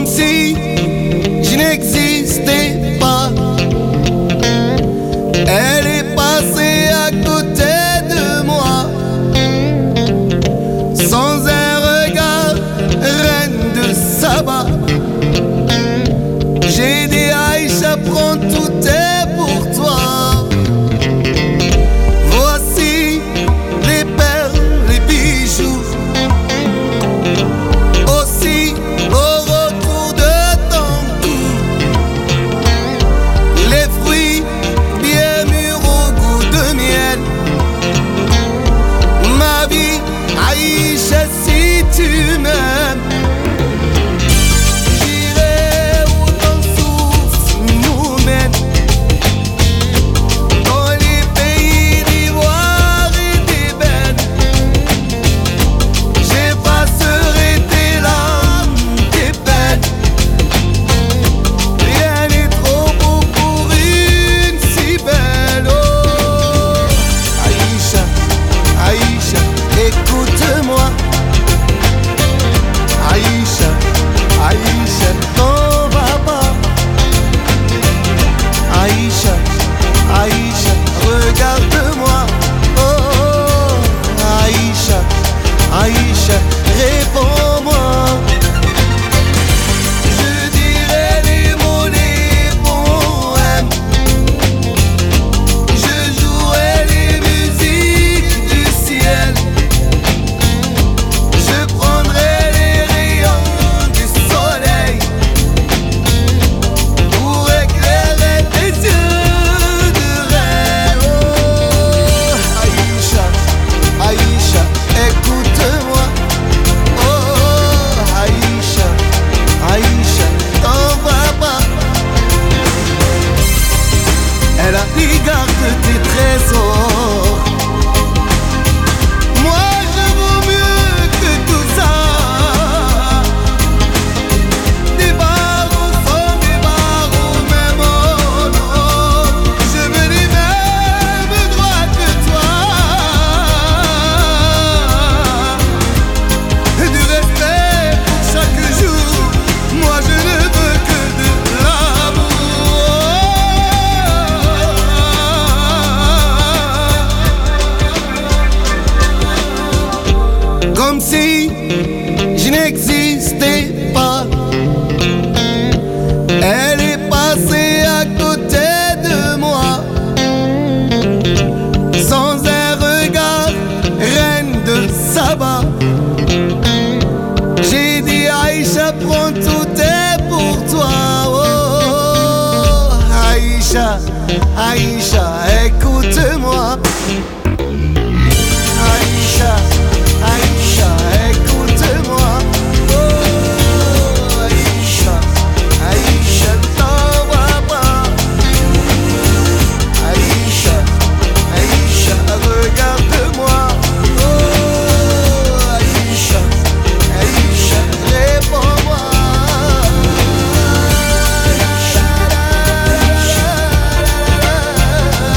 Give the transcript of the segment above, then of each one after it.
comme si je n'existais pas. Elle est passée à côté de moi, sans un regard, reine de Saba. J'ai dit Aïcha, prends tout est pour toi. Voici les perles, les bijoux, aussi au retour de ton cou, les fruits bien mûrs au goût de miel. Ma vie, Aïcha, si tu m'aimes, écoute-moi. Aïcha, Aïcha, t'en vas pas. Aïcha, Aïcha, regarde-moi. Oh, oh, Aïcha, Aïcha, réponds-moi. Je dirai les mots, les poèmes, je jouerai les musiques du ciel. Elle a regardé tes trésors. Moi je vaux mieux que tout ça. Des barreaux sans des barreaux, même oh, je veux les mêmes droits que toi. Du respect pour chaque jour. Moi je ne veux que de l'amour. Comme si je n'existais pas. Elle est passée à côté de moi, sans un regard, reine de Saba. J'ai dit Aïcha, prends tout est pour toi. Oh, Aïcha, Aïcha, écoute-moi. Aïcha, Aïcha, écoute-moi. Oh, Aïcha, Aïcha, t'en vas pas. Aïcha, Aïcha, regarde-moi. Oh, Aïcha, Aïcha, réponds-moi. Aïcha,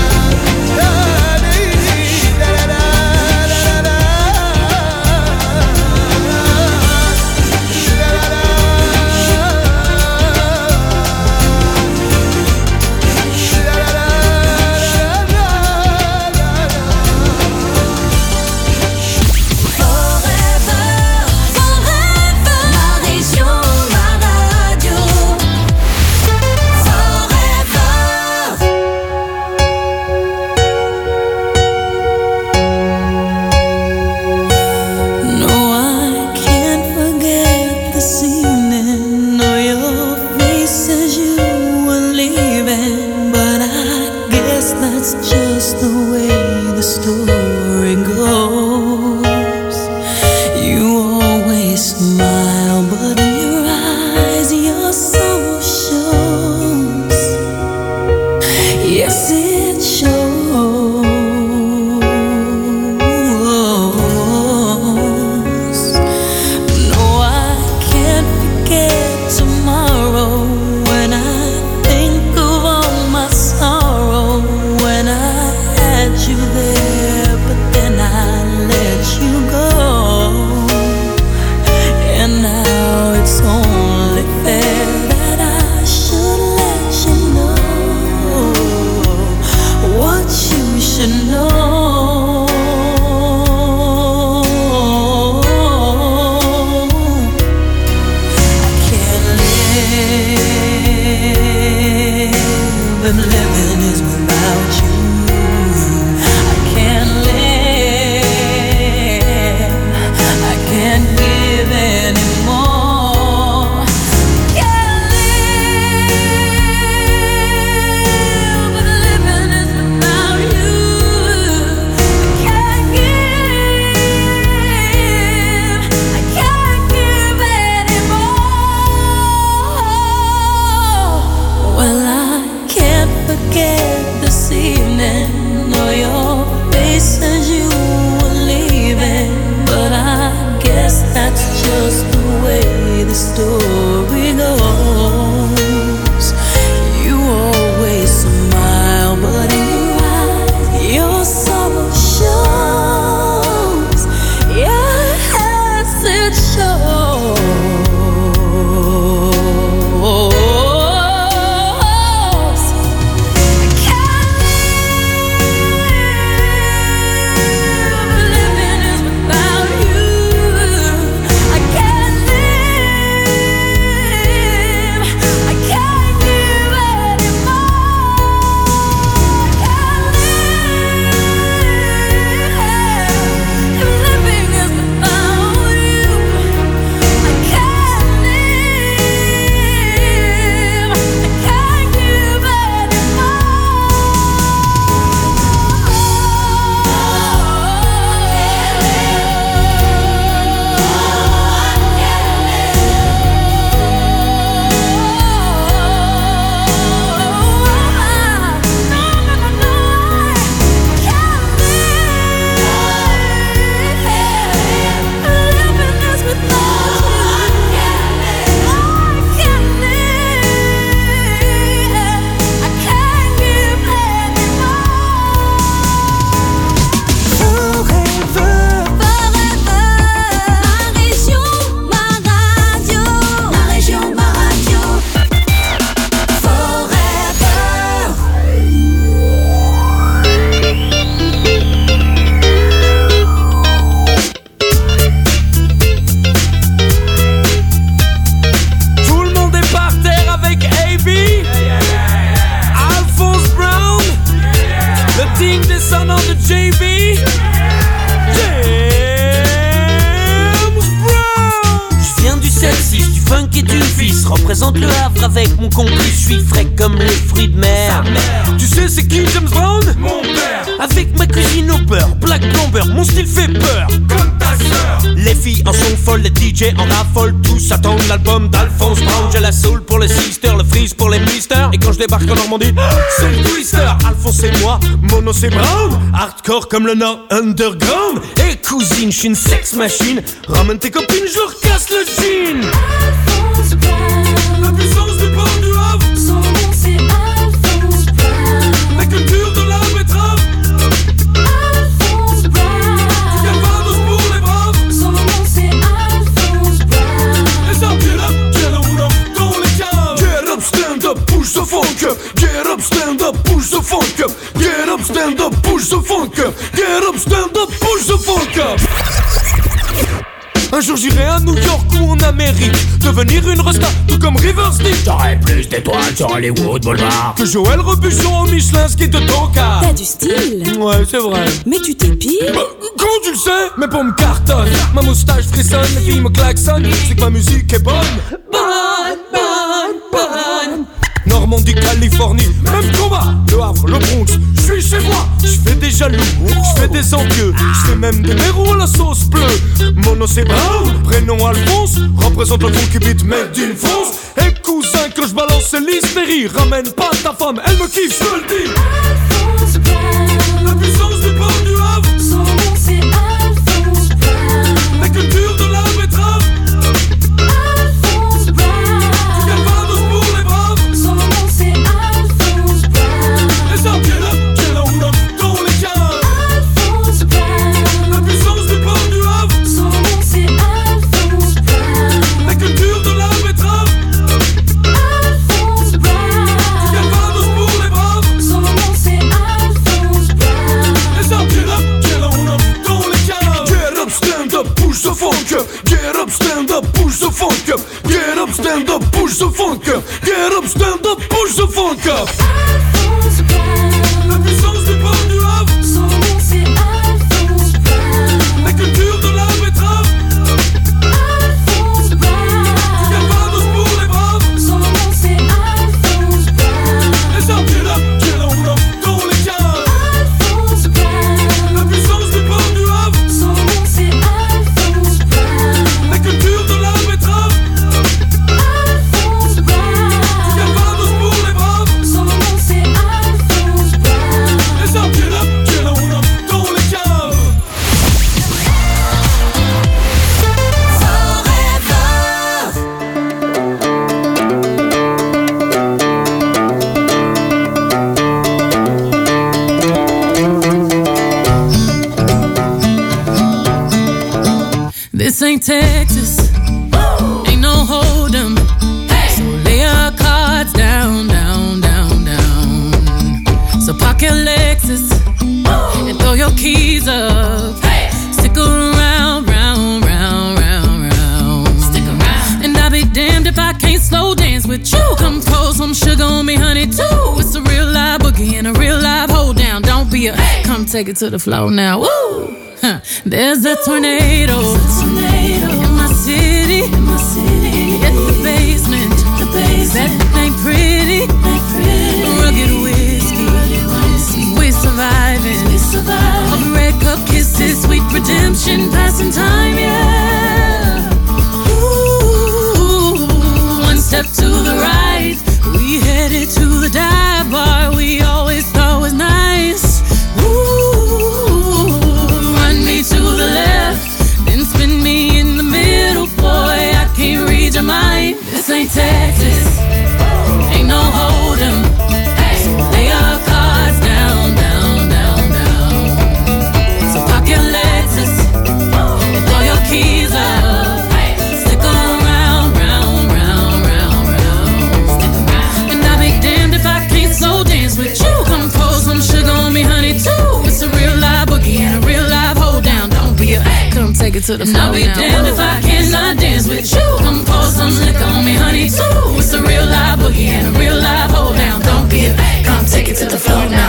way the story goes. You always smile, but in your eyes, your sorrow shows. Yes, it shows. Représente le Havre avec mon complice, je suis frais comme les fruits de mer. Tu sais c'est qui James Brown? Mon père. Avec ma cuisine au beurre, Black Bomber, mon style fait peur. Comme ta sœur. Les filles en sont folles, les DJ en raffolent, tous attendent l'album d'Alphonse Brown. J'ai la soul pour les sisters, le freeze pour les misters. Et quand je débarque en Normandie, c'est le twister. Alphonse c'est moi, Mono c'est Brown. Hardcore comme le Nord underground. Et cousine, je suis une sex machine. Ramène tes copines, je leur casse le jean. Alphonse Brown. La puissance du port du Havre. Son nom c'est Alphonse Brown. La culture de la betterave. Alphonse Brown. Calvados pour les braves. Son nom c'est Alphonse Brown. Les armes, get up dans les caves. Get up, stand up, push the funk up. Get up, stand up, push the funk up. Get up, stand up, push the funk up. Get up, stand up, push the funk up. Un jour j'irai à New York ou en Amérique, devenir une resta, tout comme Rivers Deep. J'aurais plus d'étoiles sur Hollywood Boulevard Que Joël Robuchon au Michelin, ski de ton cas. T'as du style. Ouais, c'est vrai. Mais tu t'épiles. Bah, comment tu le sais? Mes pommes cartonnent, ma moustache frissonne, les filles me klaxonnent. C'est que ma musique est bonne. Bonne, bonne, bonne. Normandie, Californie, même combat. Le Havre, le Bronx, je suis chez moi. Je fais des jaloux, je fais des envieux. Je fais même des méros à la sauce bleue. Mono c'est Brown, prénom Alphonse. Représente le funky beat made in France. Et cousin, quand je balance c'est l'hystérie. Ramène pas ta femme, elle me kiffe, je te le dis. Alphonse Brown. La puissance du port du Havre. Son nom c'est Alphonse Brown. La culture de la betterave. Alphonse Brown. Calvados pour les braves. Son nom c'est Alphonse Brown. Les armes, get up dans les caves. Alphonse Brown. La puissance du port du Havre. Son nom c'est Alphonse Brown. La culture de la betterave. Alphonse Brown. Calvados pour les braves. Son nom c'est Alphonse Brown. Les armes, get up dans les caves. Get up, stand up, push the funk up. Get up, stand up, push the funk up. Get up, stand up, push the funk up. Get up, stand up, push the funk up. Alphonse Brown. La puissance du port du Havre. Son nom c'est Alphonse Brown. La culture de la betterave. Alphonse Brown. Calvados pour les braves. Son nom c'est Alphonse Brown. Les armes, get up dans les caves. Alphonse Brown. La puissance du port du Havre. Son nom c'est Alphonse Brown. La culture de la betterave. Alphonse Brown. Calvados pour les braves. Son nom c'est Alphonse Brown. Les Texas. Ain't no hold 'em. So lay your cards down, down, down, down. So park your Lexus and throw your keys up. Stick around, round, round, round, round. Stick around. And I'll be damned if I can't slow dance with you. Come pour some sugar on me, honey, too. It's a real live boogie and a real live hold down. Don't be a come take it to the floor now. Woo! Huh. There's a tornado in my city. At the basement. That ain't pretty. Rugged whiskey. We're surviving. Of red cup kisses, sweet redemption, passing time, yeah. Ooh, one step to the right, we headed to the dive bar we always thought was nice. Ooh, run me to the left, then spin me in the middle, boy, I can't read your mind. This ain't Texas, ain't no hold 'em. So lay your cards down, down, down, down. So park your Lexus and throw your keys up. Stick around, round, round, round, round. And I'll be damned if I can't slow dance with you. Come pour some sugar on me, honey, too. It's a real live boogie and a real live hold down. Don't be a come take it to the floor. I'll be damned if I cannot dance with you. Come pour some liquor on me, honey, too. It's a real live boogie and a real live hold down. Don't be a come take it to the floor now.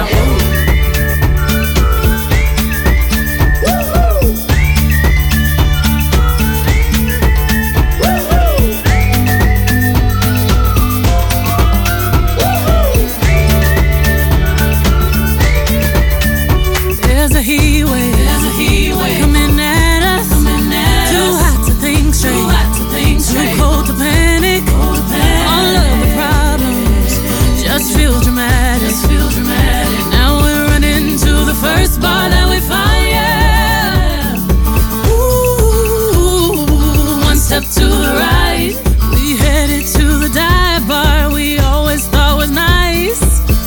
There's a heat wave coming at us. Too hot to think straight. Too cold to panic. All of the problems just feel dramatic. Now we're running to the first bar that we find, yeah. Ooh, one step to the right, we headed to the dive bar we always thought was nice.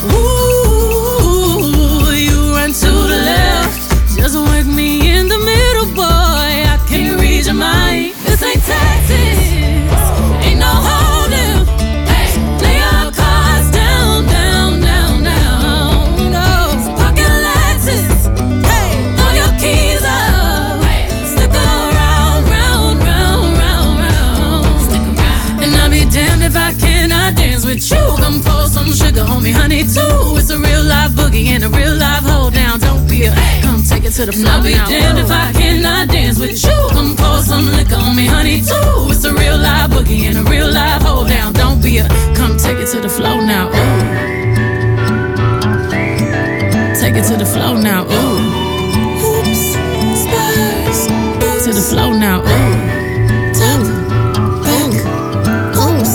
Ooh, you run to the left, just work me in the middle, boy, I can't read your mind. This ain't Texas, ain't no holding. Lay your cards down, down, down, down. No, park your Lexus, throw your keys up. Stick around, round, round, round, round. And I'll be damned if I cannot dance with you. Come pour some sugar on me, honey, too. It's a real live boogie and a real live hold down. Don't be a come take it to the floor. I'll be damned if I cannot dance with you. Come pour some liquor on me, honey, too. It's a real live boogie and a real live hold down. Don't be a come take it to the floor now. Ooh. Take it to the floor now. Ooh. Oops, Spurs. To the floor now. Ooh. Top, back, oops.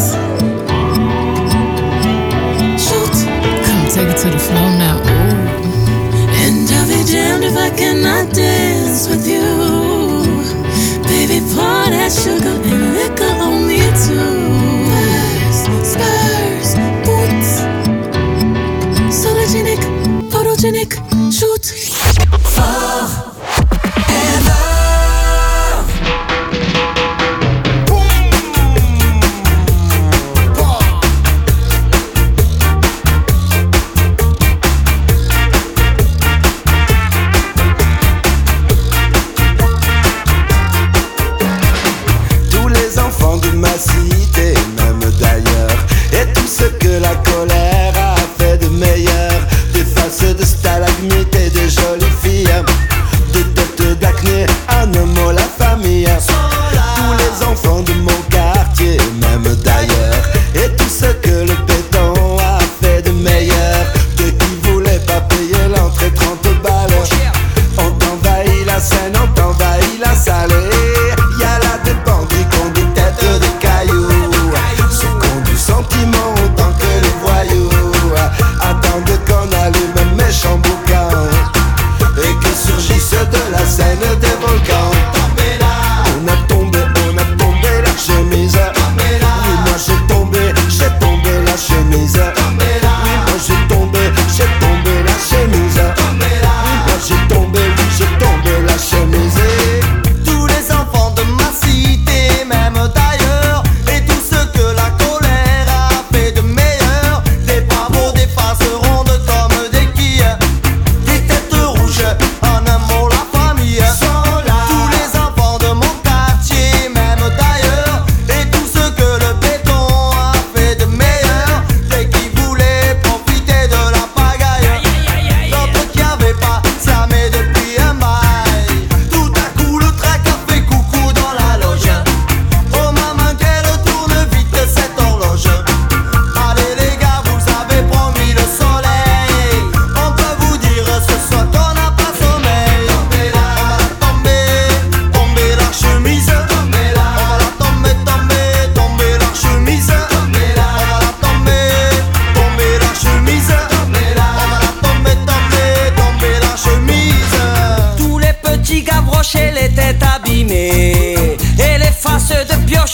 Shoot. Come take it to the floor now. Ooh. And I'll be damned if I cannot dance with you. Baby, pour that sugar and liquor on me too. Spurs, boots. Sologenic, photogenic, shoot. Tous les enfants de ma cité, même d'ailleurs, et tout ce que la colère a fait de meilleur, des faces de stalagmites et de jolies filles, des têtes d'acné, un mot la famille. Tous les enfants de mon quartier, même d'ailleurs, et tout ce que le béton a fait de meilleur, de qui voulait pas payer l'entrée 30 balles. On t'envahit la Seine, on t'envahit la Salée. Y'a là des bandits qui ont des têtes de cailloux.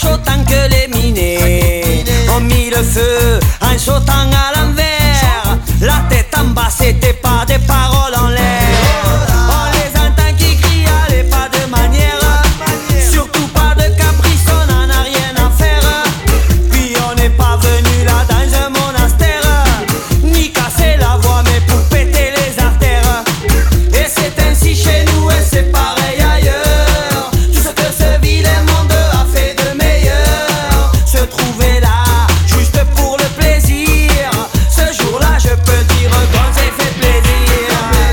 sautant que les minés ont mis le feu en sautant à l'envers. La tête en bas, c'était pas des paroles en l'air. On les entend qui crient, allez, pas de manière. Surtout pas de caprice, on n'en a rien à faire. Puis on n'est pas venu là dans un monastère, ni casser la voix mais pour péter les artères. Et c'est ainsi chez nous et c'est pareil ailleurs. Tout ce que ce vilain monde a fait de meilleur se trouvait là, juste pour le plaisir. Ce jour-là je peux dire qu'on s'est fait plaisir.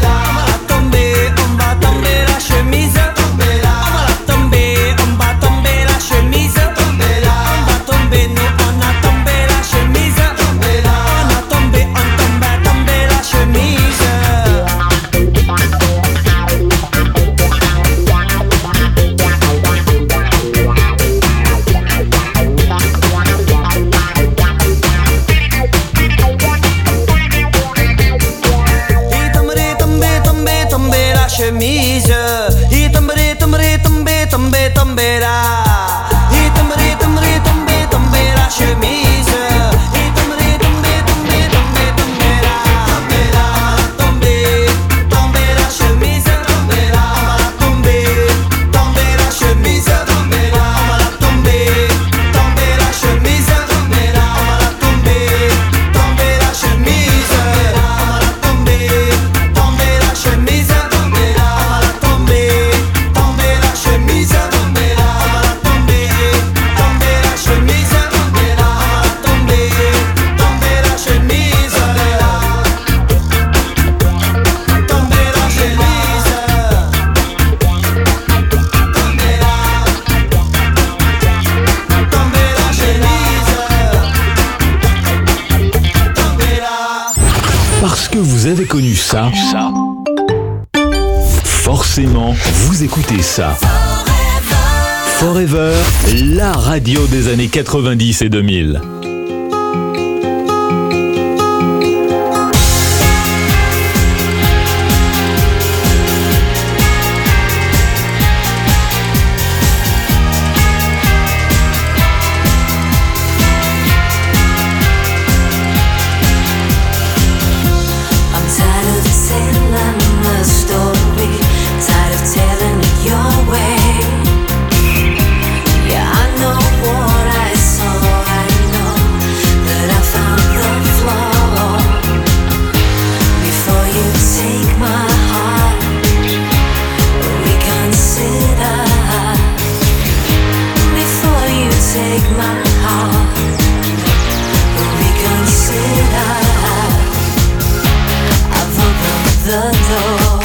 On va tomber la chemise. On va la tomber, on va tomber la chemise. On va tomber, nous on a tombé la chemise. On a tombé, on tombe à tomber la chemise. Tomber la chemise. Il tomber, tomber là. Il tomber, tomber la chemise. Il tomber, tomber là. Tomber la chemise. On va la tomber la chemise. On va la tomber la chemise. On va la tomber la chemise. On va la tomber la chemise. On va la tomber la chemise. On va la tomber la chemise. On va la tomber la chemise. Tomber la chemise. Tomber la chemise. Tomber la. Parce que vous avez connu ça, forcément, vous écoutez ça. Forever, la radio des années 90 et 2000. I'm tired of telling the story, tired of telling it your way. Yeah, I know what I saw, I know that I found the flaw. Before you take my heart, reconsider. Before you take my heart, reconsider. I've opened the door.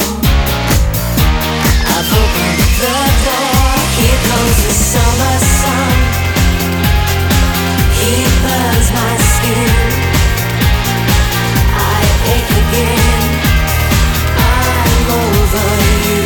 I've opened the door. Here goes the summer sun. He burns my skin. I ache again. I'm over you.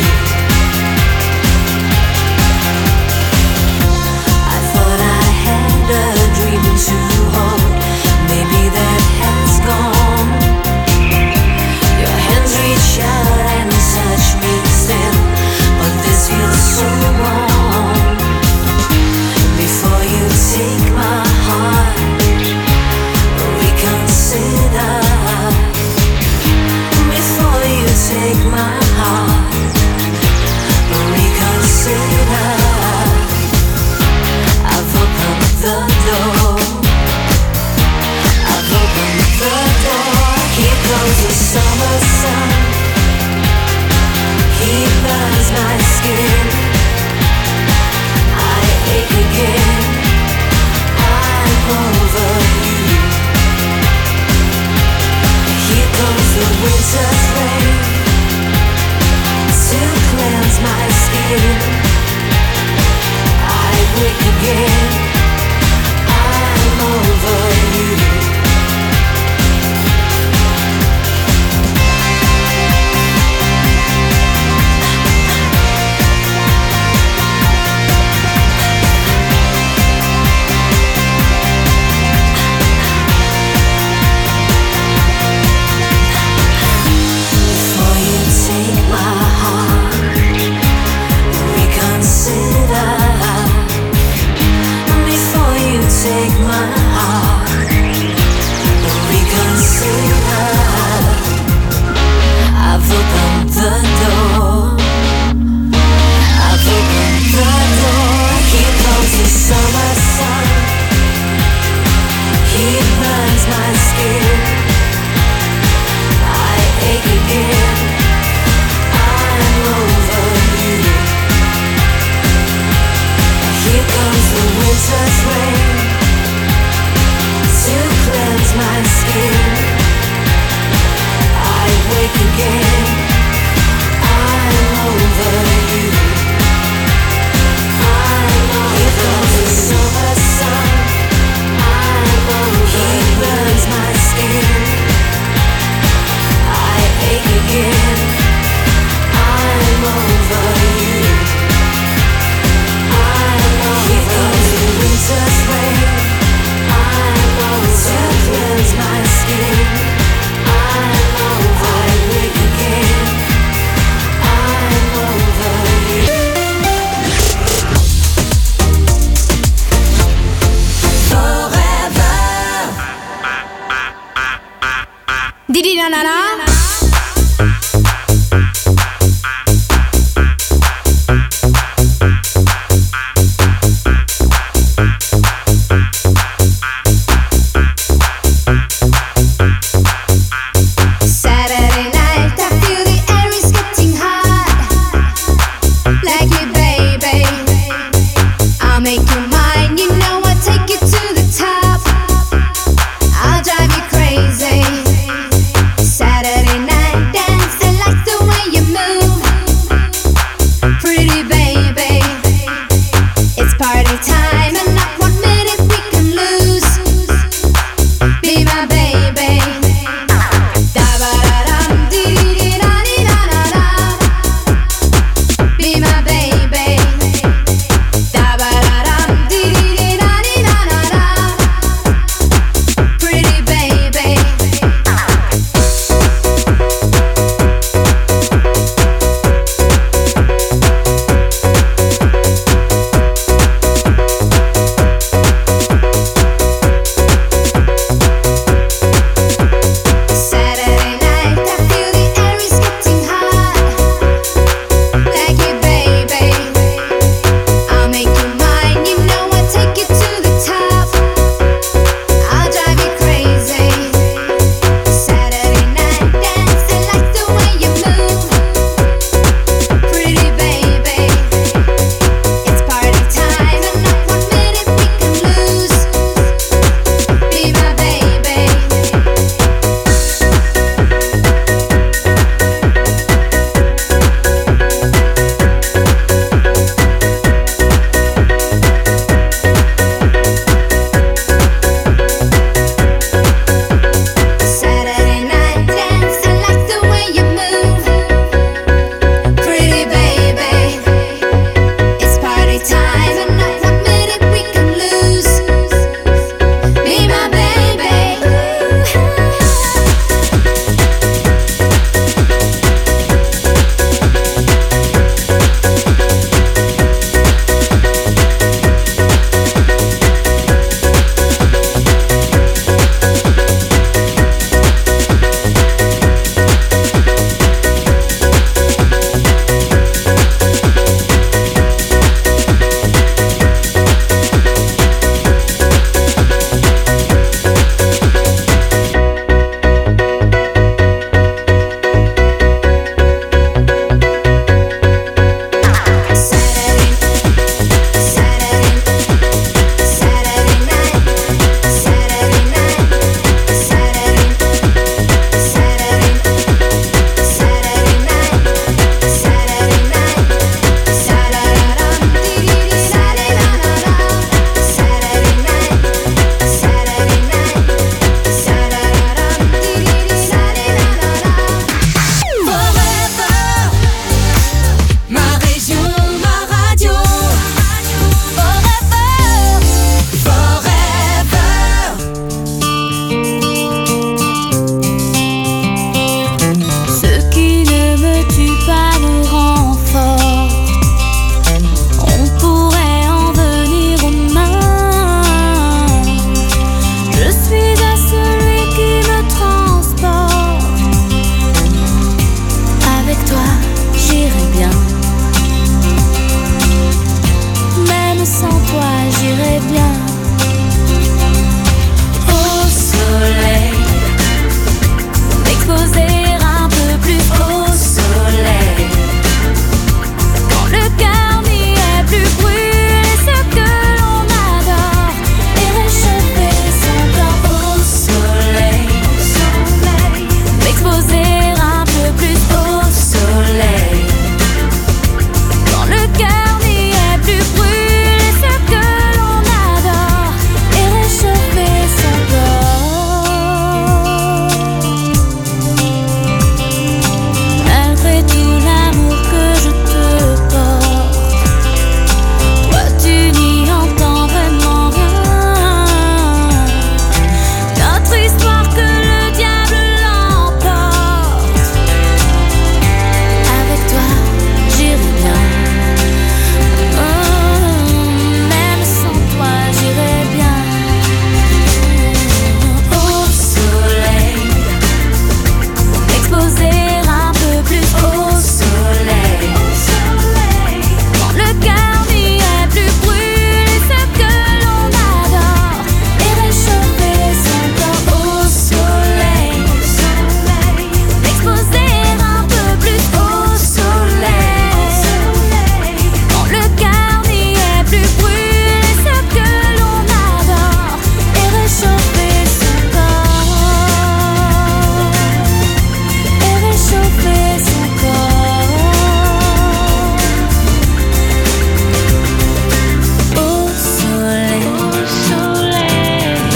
I thought I had a dream to hold. Maybe that has gone. Your hands reach out and touch me still, but this feels so wrong. take my heart, reconsider. I've opened the door. I've opened the door. Here comes the summer sun. He burns my skin. I ache again. I'm over you. Here comes the winter's rain to cleanse my skin. I wake again. I'm over you. Here comes the summer sun. I'm over you. He burns my skin. I ache again. I'm over you. Here comes the winter's rain. I'm over to cleanse my skin. I'm over. I wake again. I'm over you. Forever. Didi na na na. Saturday night, I feel the air is getting hot. Like it, baby. I'll make you mine. You know I'll take you to the top. I'll drive you crazy. Saturday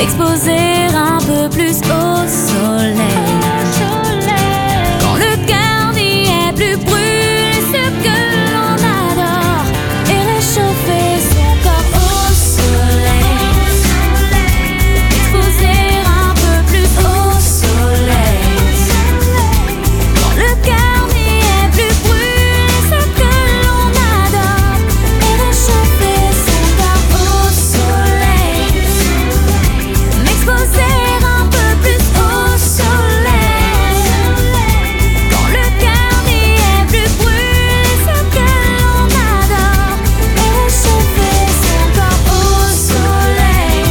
m'exposer un peu plus au soleil. Quand le cœur n'y est plus, brûler ce que l'on adore et réchauffer son corps au soleil. M'exposer un peu plus au soleil. Quand le cœur n'y est plus, brûler ce que l'on adore et réchauffer son corps au soleil. M'exposer un peu plus au soleil. Quand le cœur n'y est plus, brûler ce que l'on adore et réchauffer son corps au soleil.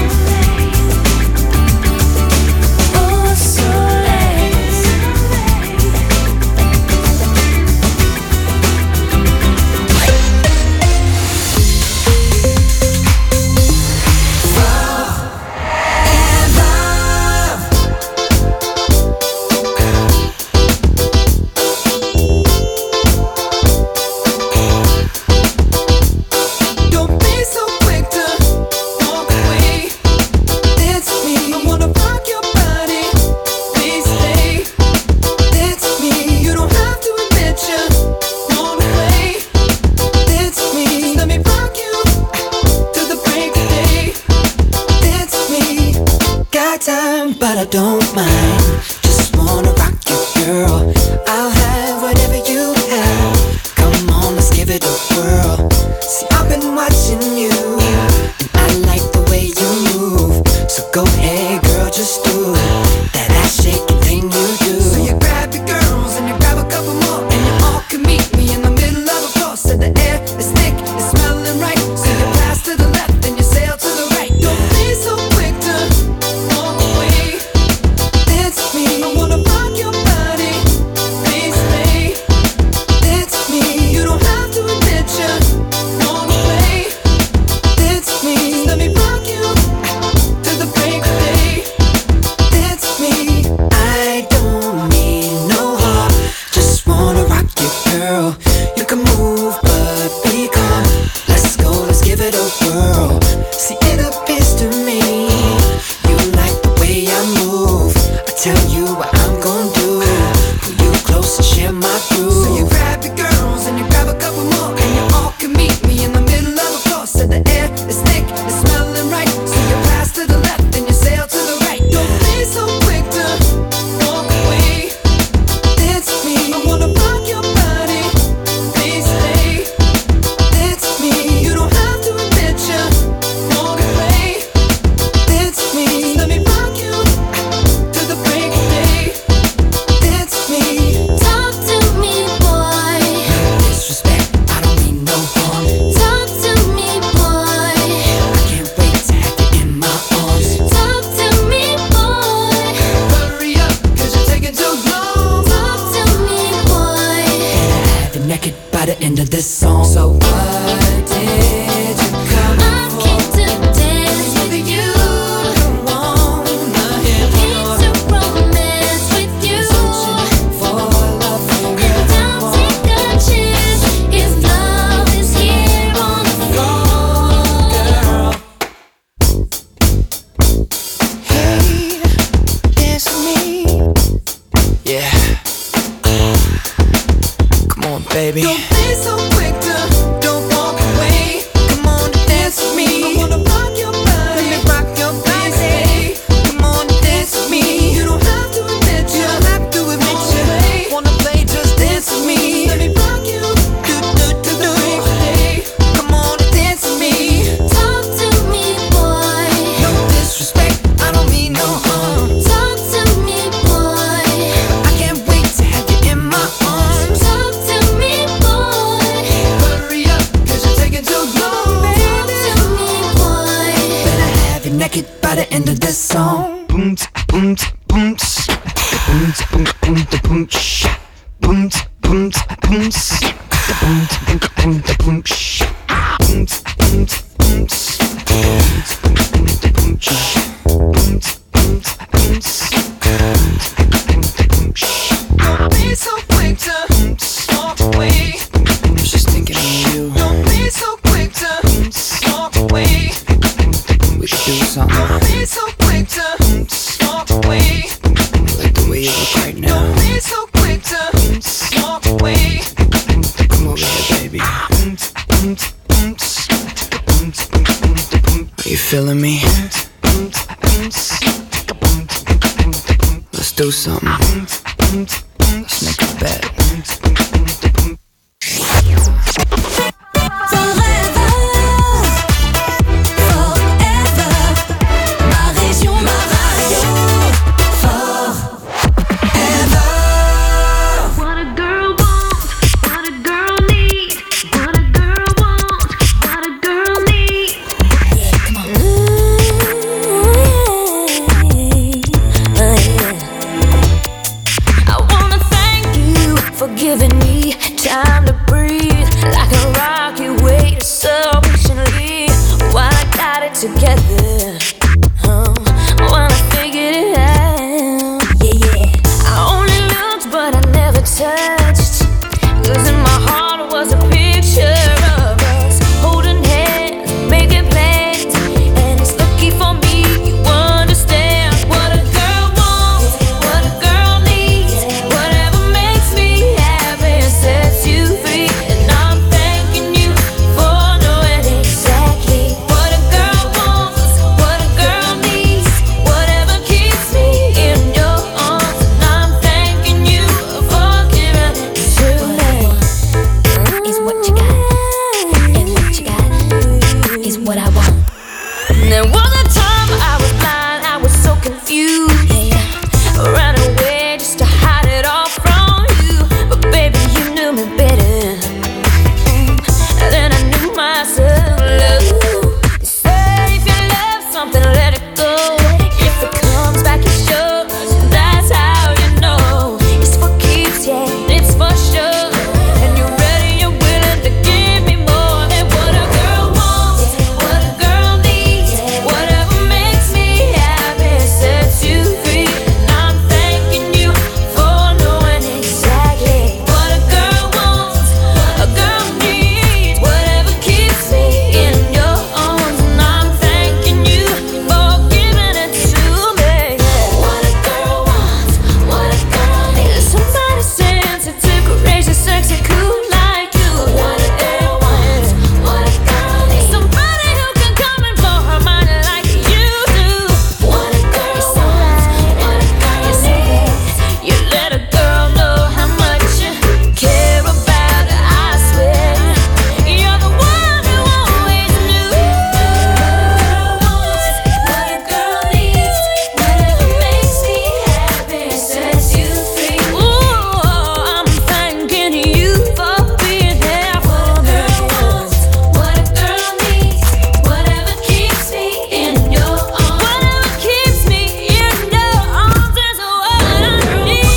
Au soleil. Don't be so quick to walk away. That's me. I wanna rock your body. Please stay. That's me. You don't have to admit you want away. That's me. Just let me rock you to the break of day. That's me. Got time, but I don't mind. Just wanna rock you, girl. I'll have whatever you have. Come on, let's give it a whirl. See, I've been watching you, and I like the way you move. So go ahead, girl, just do that ass shaking thing you do. So you grab your girls and you grab a couple more, and you all can meet me in the middle of the floor. So the air is thick, it's smelling right. So you pass to the left and you sail to the right. Don't be so quick to walk away. That's me. I wanna rock your body. Please stay. That's me. You don't have to admit you want away. That's me. Just let me rock you to the break of day. That's me. I don't need no heart. Just wanna rock you, girl. You can move, but be calm. Let's go, let's give it a whirl. See, it appears to me you like the way I move. I tell you what I'm gonna do. Pull you close and share my groove. So you grab your girls and you grab a couple more, and you all can meet me in the middle of the floor. So the air is thick, it's smelling right. So you pass to the left and you sail to the right. Don't be so quick to walk away. That's me. I wanna rock your body. Please stay. That's me. You don't have to admit you want away. That's me. Just let me rock you to the break of day. That's me. Talk to me, boy. Disrespect, I don't mean no harm. Talk to me, boy. I can't wait to have you in my arms. Talk to me, boy. Hurry up, cause you're taking too long. Talk to me, boy. Have you naked by the end of this song. So what did you come I came to dance with you. wanna hear Came to romance with you. for love And I'll take a chance if love is here on the floor. girl. Hey, dance with me. Yeah. Come on, baby. Don't be so quick to don't walk away. Come on and dance with me. I wanna rock your body. Let me rock your body. Come on and dance with me. You don't have to admit you. Don't have to admit you. Wanna play, just dance with me. Let me rock you. Do. Come on and dance with me. Talk to me, boy. No disrespect, I don't mean no harm. Talk to me, boy. I can't wait to have you in my arms. Talk to me, boy. Hurry up, cause you're taking too long. Talk to me, boy. Better have you naked by the end of this song. Boom, boom, boom, boom, boom, boom, boom, boom, boom, boom, boom, Don't be so quick to walk away. I was just thinking of you. Don't be so quick to walk away. We should do something. Don't be so quick to walk away. Like the way you look right now. Don't be so quick to walk away. Come over here, baby. Are you feeling me? Let's do something. Let's make a bet. Giving me time to breathe, like a rock you wait so patiently while I got it together. While I figured it out, I only looked but I never touched, 'cause in my heart was a picture of us holding hands, making plans, and it's lucky for me you understand what a girl wants, what a girl needs, whatever makes me sets you free, and I'm thanking you for knowing exactly what a girl wants, what a girl needs, whatever keeps me in your arms, and I'm thanking you for giving it to me. Is what you got, and what you got is what I want. There was a time I was blind, I was so confused, ran away just to hide it all from you, but baby you knew me better than I knew myself. They say if you love something, let it go. If it comes back, it's yours. That's how you know it's for keeps, yeah, it's for sure. And you're ready, you're willing to give me more than what a girl wants, what a girl needs, whatever makes me happy sets you free. And I'm thanking you for knowing exactly what a girl wants, a girl needs, whatever keeps me in your arms. And I'm thanking you for giving it to me. What a girl wants, what a girl needs. Somebody sensitive, courageous, sexy, cool like you. What a girl wants, what a girl needs. Somebody who can come and blow her mind like you do. What a girl wants, what a girl needs. You let a girl know how much you care about her, I swear. You're the one who always knew. What a girl needs, whatever makes me happy sets you free. Ooh, I'm thanking you for being there for me. What a girl needs, whatever keeps me in your arms, whatever keeps me in your arms is what I need.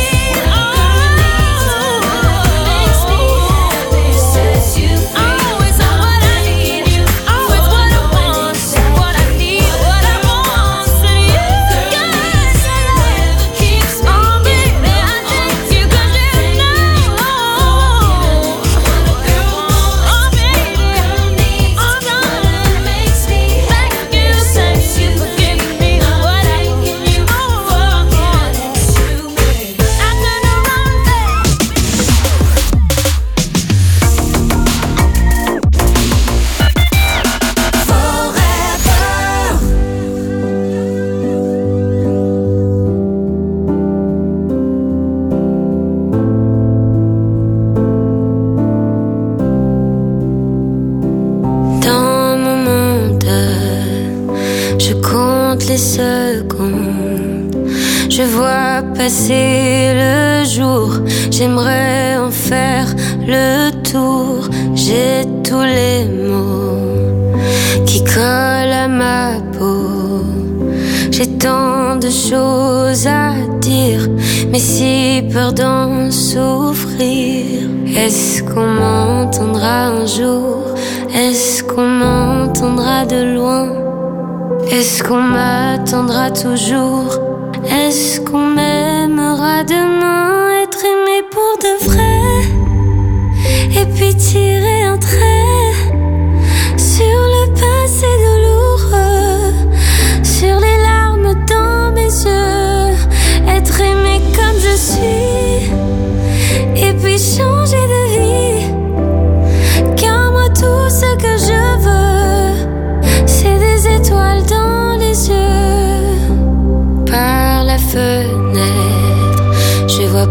Makes me happy sets you free. Always what I need, always what I want, what I need, what I want. And you got whatever keeps me in your arms. I thank you 'cause you know what a girl wants, oh baby, oh darling, makes me happy. Thank you for giving me what I can you for giving it to me. I turn around Dans mon monde, je compte les secondes. Je vois passer le jour. J'aimerais en faire le tour. J'ai tous les mots qui collent à ma peau. J'ai tant de choses à dire, mais si peur d'en souffrir. Est-ce qu'on m'entendra un jour? Est-ce qu'on m'entendra de loin? Est-ce qu'on m'attendra toujours? Est-ce qu'on m'aimera demain? Être aimé pour de vrai, et puis tirer un trait sur le passé douloureux.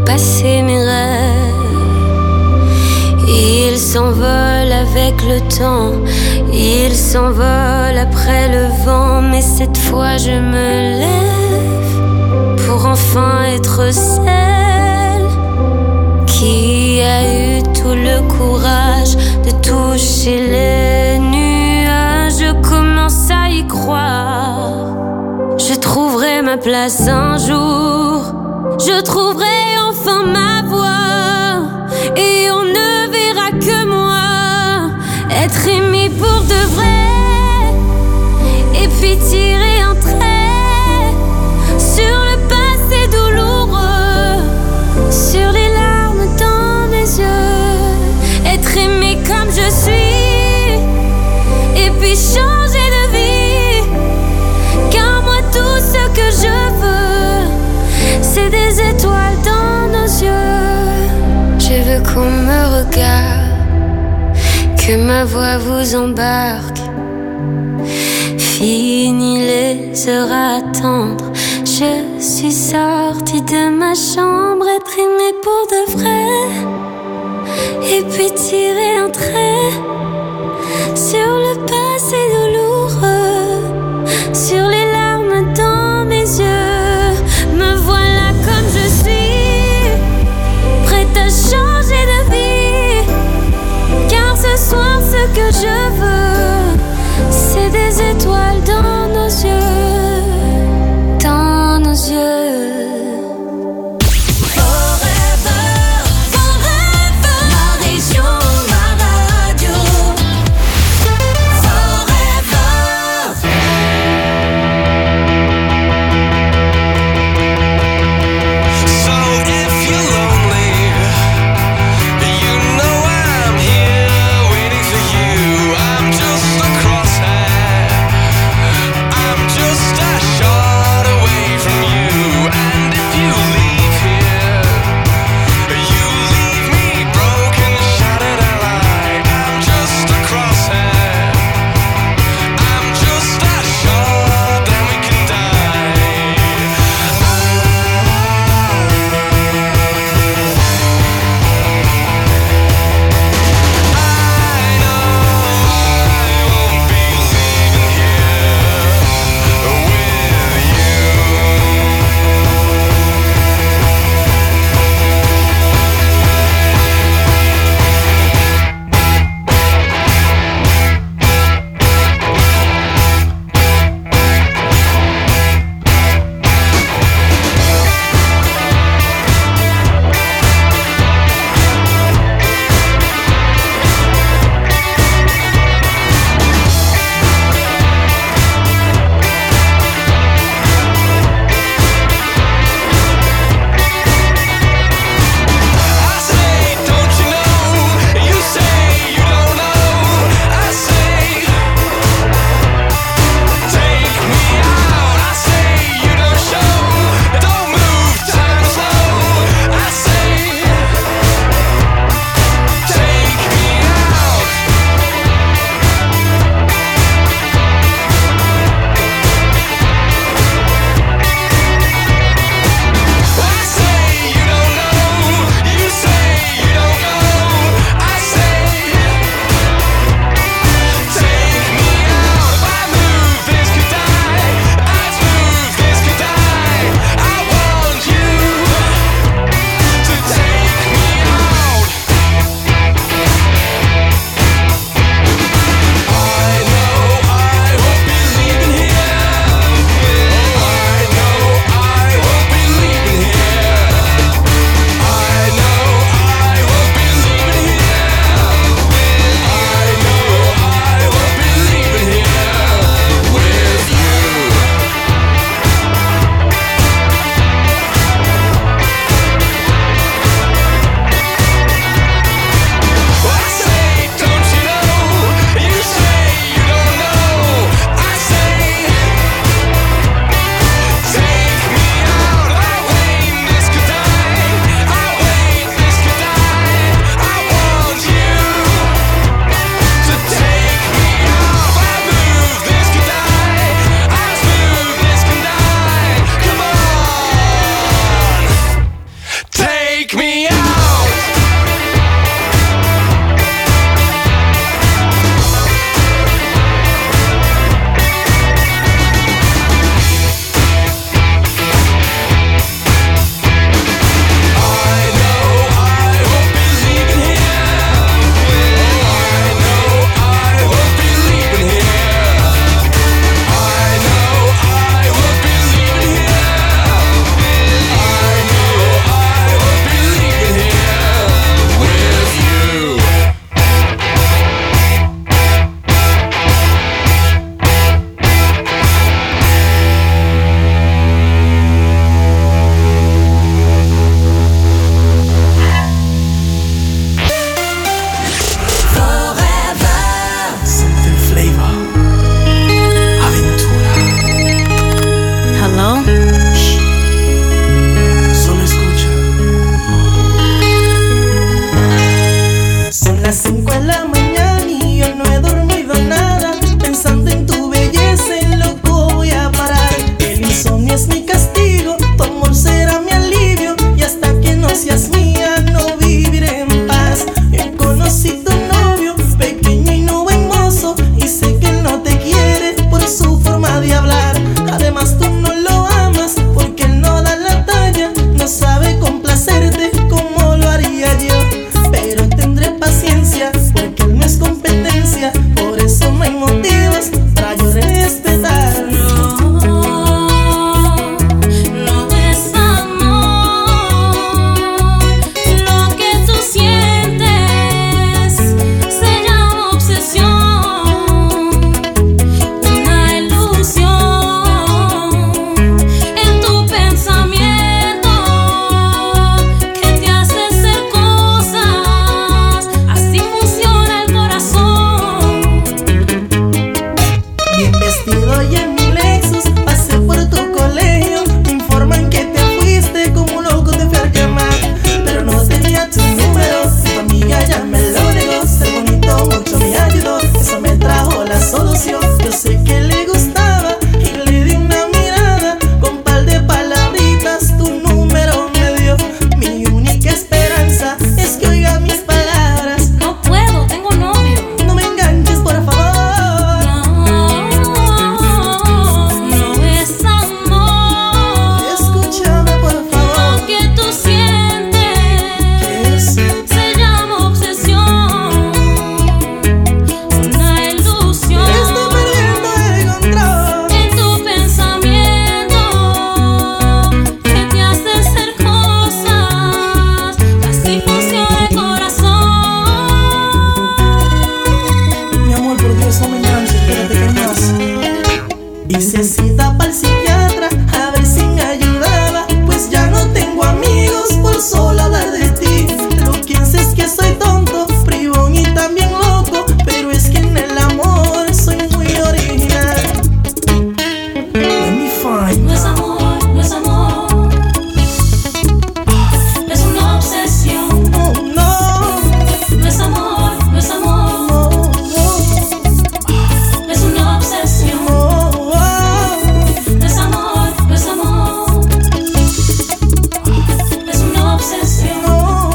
passer mes rêves. Ils s'envolent avec le temps, ils s'envolent après le vent. Mais cette fois je me lève pour enfin être celle qui a eu tout le courage de toucher les nuages. Je commence à y croire. Je trouverai ma place un jour. Je trouverai enfin ma voix. Et on ne verra que moi être aimé pour de vrai. Et puis tirer un trait sur le passé douloureux, sur les larmes dans mes yeux. Être aimé comme je suis. Et puis changer de vie. Car moi tout ce que je veux, c'est des étoiles dans nos yeux. Je veux qu'on me regarde, que ma voix vous embarque. Fini les heures à attendre. Je suis sortie de ma chambre, être aimée pour de vrai. Et puis tirer un trait sur le passé douloureux, sur les larmes dans mes yeux. Me voilà comme je suis, prête à changer de vie. Car ce soir ce que je veux, c'est des étoiles dans nos yeux, dans nos yeux. al psiquiatra a ver si me ayudaba, pues ya no tengo amigos por solo hablar de ti. Lo que hace es que soy tonto, bribón y también loco, pero es que en el amor soy muy original. Let me find. No es amor, no es amor. Es una obsesión. Oh, no. No es amor, no es amor. Es una obsesión. No es amor, no es amor. Es una obsession.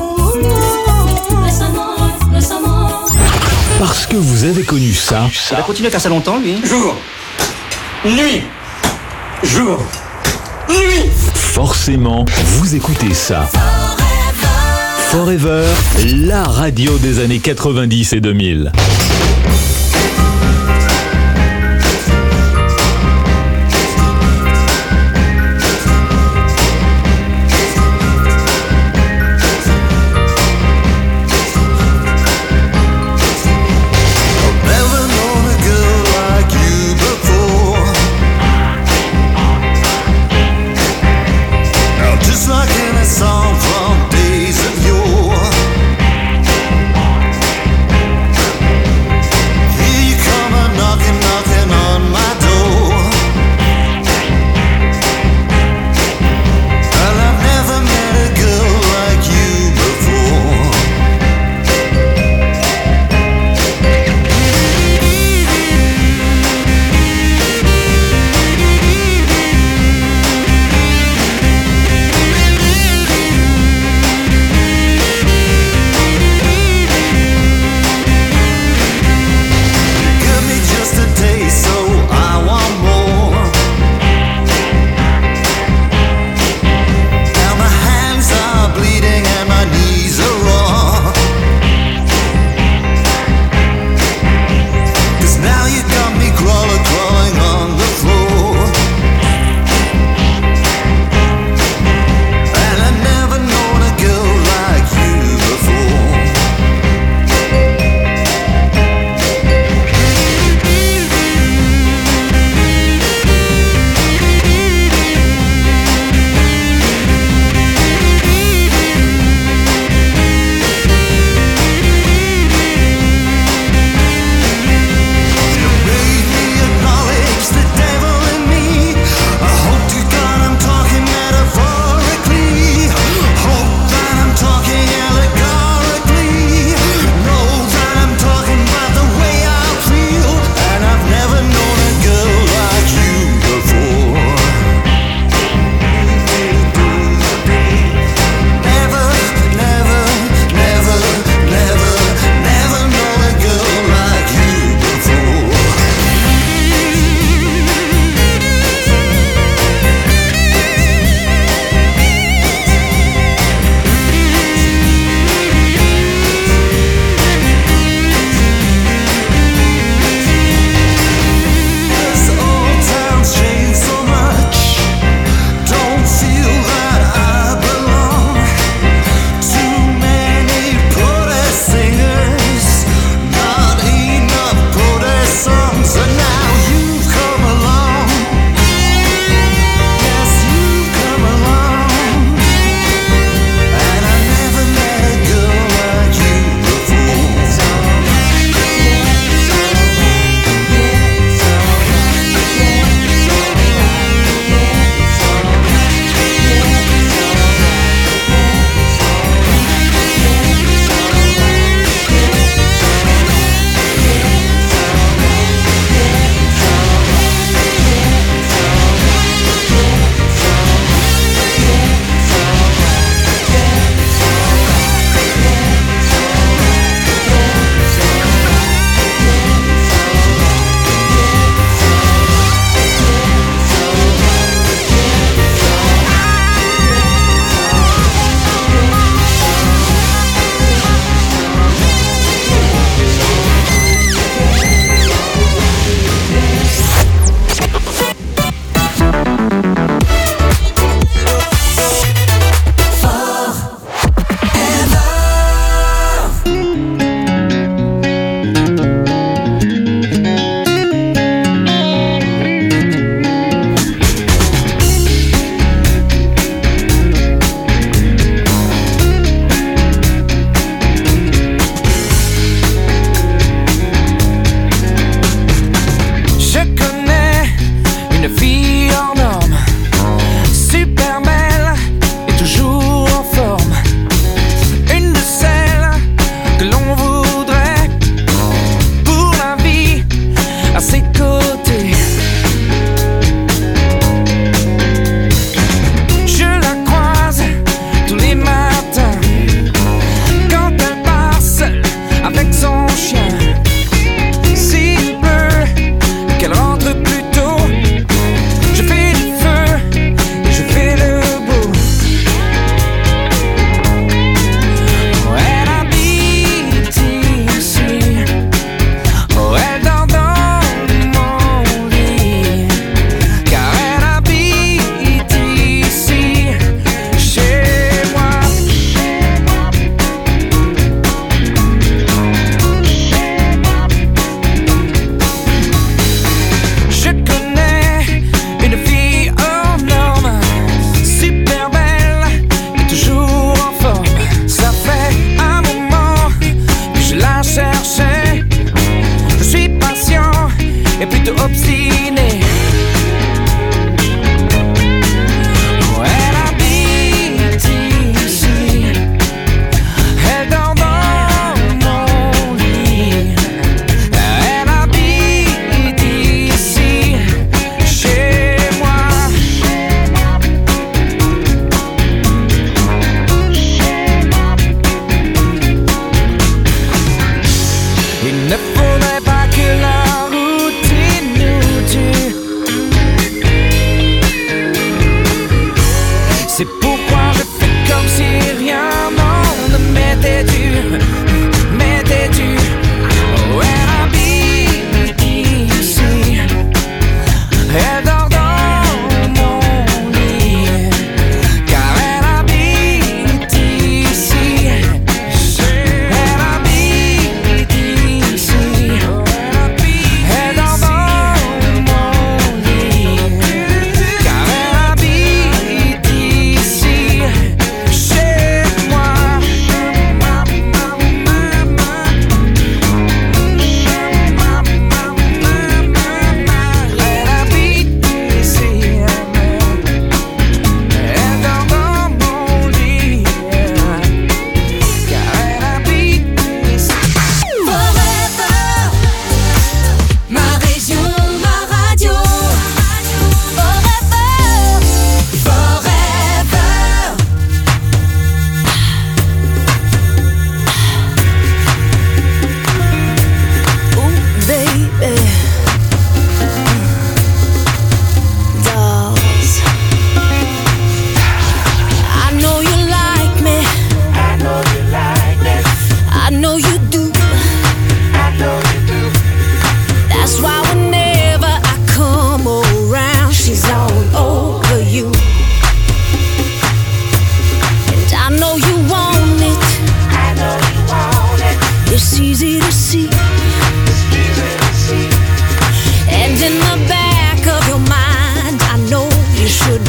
No es amor, no es amor. Parce que vous avez connu ça. Il va continuer à faire ça longtemps, lui. Jour, nuit, jour, nuit. Forcément, vous écoutez ça. Forever, la radio des années 90 et 2000. Never known a girl like you before. Now just like in a song from days of yore. Here you come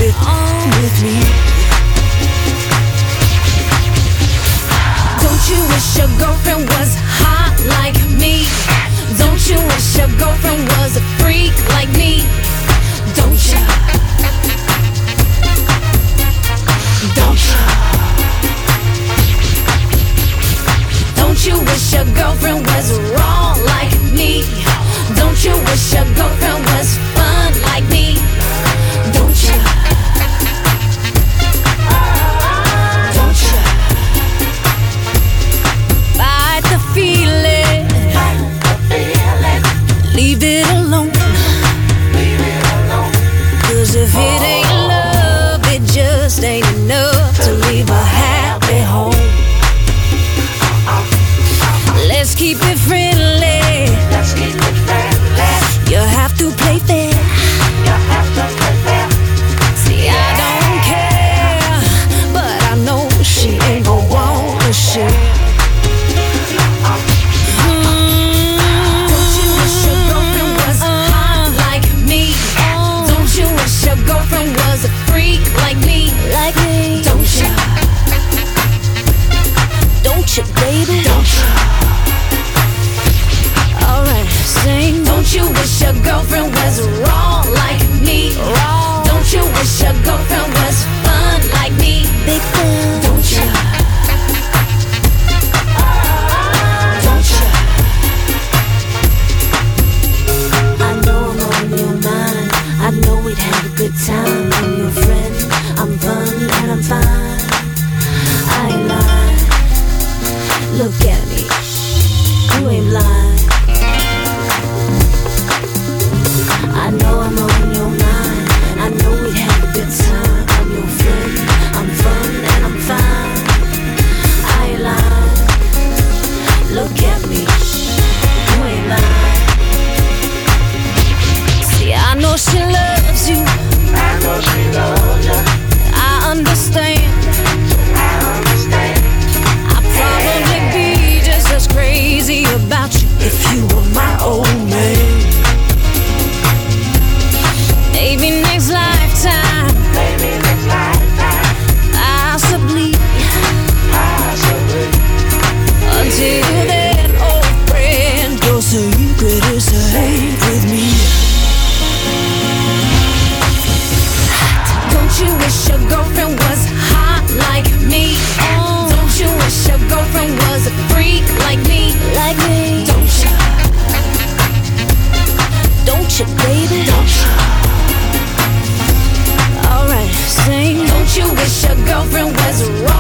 it with me. Don't you wish your girlfriend was hot like me? Don't you wish your girlfriend was a freak like me? Don't you? Don't you? Don't you wish your girlfriend was raw like me? Don't you wish your girlfriend was fun like me? Don't you? Don't you? Fight the feeling. Leave it alone. 'Cause if it ain't love, it just ain't enough to leave a happy home. Let's keep it friendly. Let's keep it friendly. You have to play fair. You have to play fair. See, I don't care, but I know she ain't gon' want to share. Don't you wish your girlfriend was hot like me? Don't you wish your girlfriend was a freak like me? Like me? Don't you? Don't you, baby? Don't you? Alright, sing. Don't you wish your girlfriend was raw like me? Raw. Don't you wish your girlfriend was fun like me? Big fan. Don't you? Don't you? I know I'm on your mind. I know we'd have a good time. I'm your friend. I'm fun and I'm fine. I ain't lying. Look at me. You ain't lying. I know I'm on your mind. I know we'd have a good time. I'm your friend. I'm fun and I'm fine. I ain't lying. Look at me. You ain't lying. See, I know she loves you. I know she loves you. I understand. I understand. I'd probably be just as crazy about you if you were my old man. Maybe next lifetime. Maybe next lifetime. Possibly. Possibly. Until then, old friend, your secret is safe with me. Don't you wish your girlfriend was hot like me? Don't you wish your girlfriend was a freak like me? Like me? Don't you? Don't you, baby? Don't you? Alright, sing. Don't you wish your girlfriend was raw